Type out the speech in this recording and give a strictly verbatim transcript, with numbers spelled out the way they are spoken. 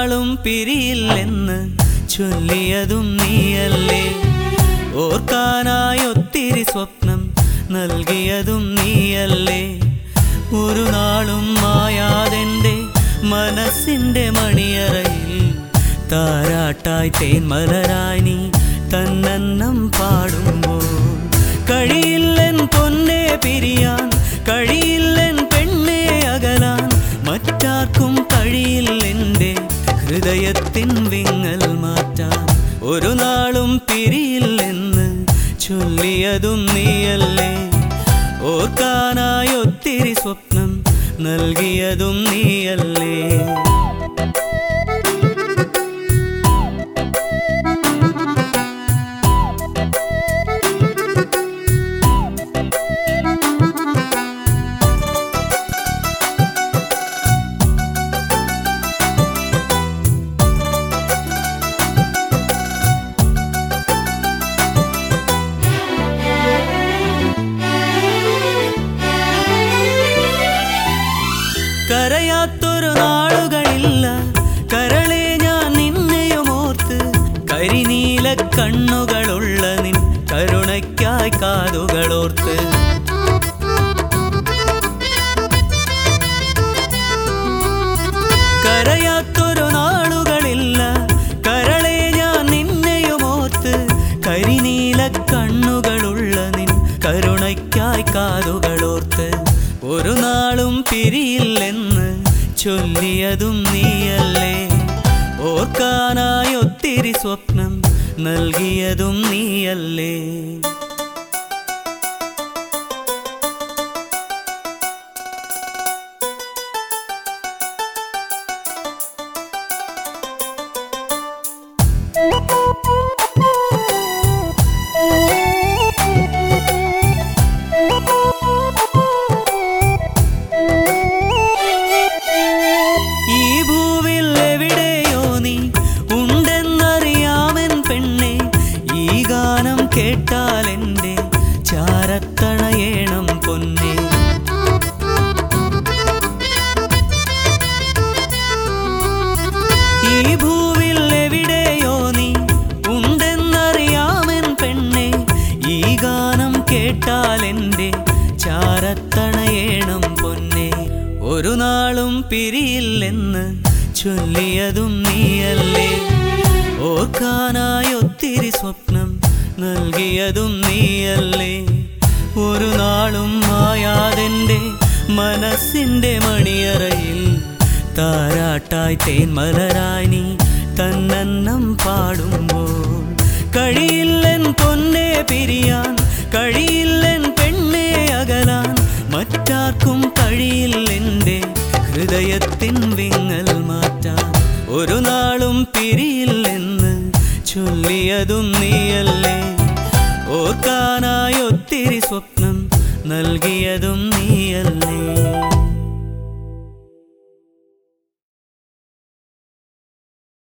നാളും പിരിയില്ലെന്ന് ചൊല്ലിയതും നീയല്ലേ. ഓർക്കാനായി ഒത്തിരി സ്വപ്നം നൽകിയതും നീയല്ലേ. ഒരു നാളും മായാതെൻ്റെ മനസ്സിൻ്റെ മണിയറയിൽ താരാട്ടായി തേന്മലരായി നീ തന്നന്നം പാടുമ്പോൾ കഴിയില്ലെൻ പൊന്നെ പിരിയാൻ, കഴിയില്ലെൻ പെണ്ണെ അകലാൻ, മറ്റാർക്കും കഴിയില്ലെൻ്റെ ഹൃദയത്തിൻ വിങ്ങൽ മാറ്റാൻ. ഒരു നാളും പിരിയില്ലെന്ന് ചൊല്ലിയതും നീയല്ലേ. ഓർക്കാനായി ഒത്തിരി സ്വപ്നം നൽകിയതും നീയല്ലേ. കരയാത്തൊരു നാളുകളില്ല കരളെ ഞാൻ നിന്നെയുമോർത്ത്, കരിനീല കണ്ണുകളുള്ള നിൻ കരുണയ്ക്കായി കാതുകളോർത്ത്. കരയാത്തൊരു നാളുകളില്ല കരളെ ഞാൻ നിന്നെയുമോർത്ത്, കരിനീല കണ്ണുകളുള്ള നിൻ കരുണയ്ക്കായി കാതുകളോർത്ത്. ഒരു നാളും പിരിയില്ലെന്ന് ചൊല്ലിയതും നീയല്ലേ. ഓർക്കാനായി ഒത്തിരി സ്വപ്നം നൽകിയതും നീയല്ലേ. കേട്ടാലെൻ്റെ ചാരത്തണയേണം പൊന്നെ. ഈ ഭൂവിൽ എവിടെയോ നീ ഉണ്ടെന്നറിയാമെൻ പെണ്ണെ. ഈ ഗാനം കേട്ടാലെൻ്റെ ചാരത്തണയേണം പൊന്നെ. ഒരു നാളും പിരിയില്ലെന്ന് ചൊല്ലിയതും നീയല്ലേ. ഓർക്കാനായി ഒത്തിരി സ്വപ്നം നൽകിയതും നീയല്ലേ. ഒരു നാളും മായാതെൻ്റെ മനസ്സിൻ്റെ മണിയറയിൽ താരാട്ടായി തേന്മലരായി നീ തന്നന്നം പാടുമ്പോൾ കഴിയില്ലെൻ പൊന്നെ പിരിയാൻ, കഴിയില്ലെൻ പെണ്ണെ അകലാൻ, മറ്റാർക്കും കഴിയില്ലെൻ്റെ ഹൃദയത്തിൻ വിങ്ങൽ മാറ്റാൻ. ഒരു നാളും പിരിയില്ലെന്ന് ചൊല്ലിയതും നീയല്ലേ. ഓർക്കാനായി ഒത്തിരി സ്വപ്നം നൽകിയതും നീയല്ലേ.